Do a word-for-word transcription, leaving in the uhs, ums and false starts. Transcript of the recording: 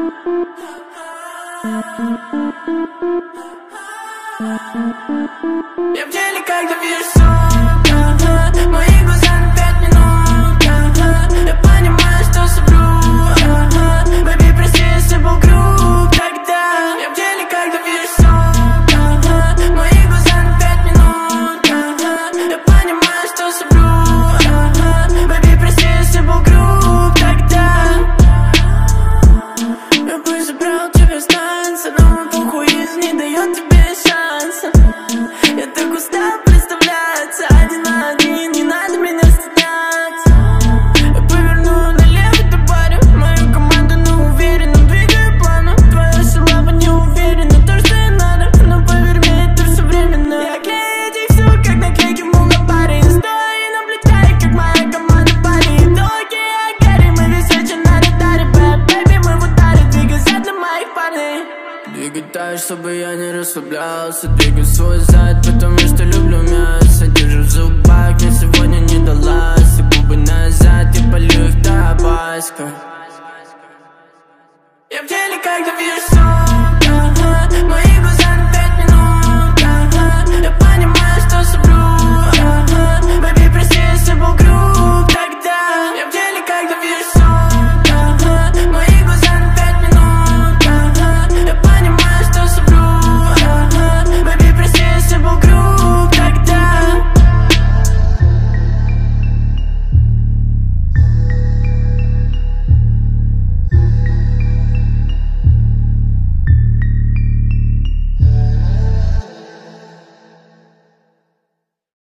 Я в деле, когда вижу сон, мои глаза на пять минут. Я понимаю, что совру. Baby, прости, если был груб тогда. Я в деле, когда вижу сон, мои глаза на пять минут. Я понимаю, что совру. Baby, прости, если был груб тогда. Я бы забрал тебя с танца, но мой похуиз не дает тебе шанса. Я так устал представляться один на один, не надо меня стесняться. Я поверну налево, ты парень, мою команду, но уверенно двигаю плану. Твоя слава не уверена, то, что и надо, но поверь мне, это все временно. Я клею этих все, как наклейки в на паре. Стой и наблюдай, как моя команда парит. Доки, я Гарри, мы весь вечер на радаре. Бэби, мы в ударе, двигай зад для моих парней. Двигай так, чтобы я не расслаблялся. Двигай свой зад, потому что люблю мясо. Держу в зубах, мне сегодня не далась. И губы назад, я полю их табаско. Я в деле, когда вижу